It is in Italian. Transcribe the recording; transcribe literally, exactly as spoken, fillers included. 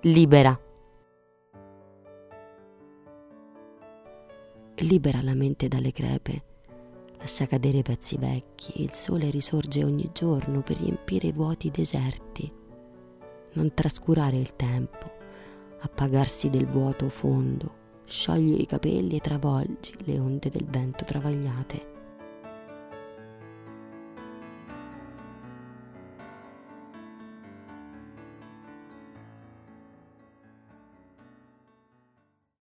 libera. Libera la mente dalle crepe, lascia cadere i pezzi vecchi, il sole risorge ogni giorno per riempire i vuoti deserti. Non trascurare il tempo, appagarsi del vuoto fondo, sciogli i capelli e travolgi le onde del vento travagliate.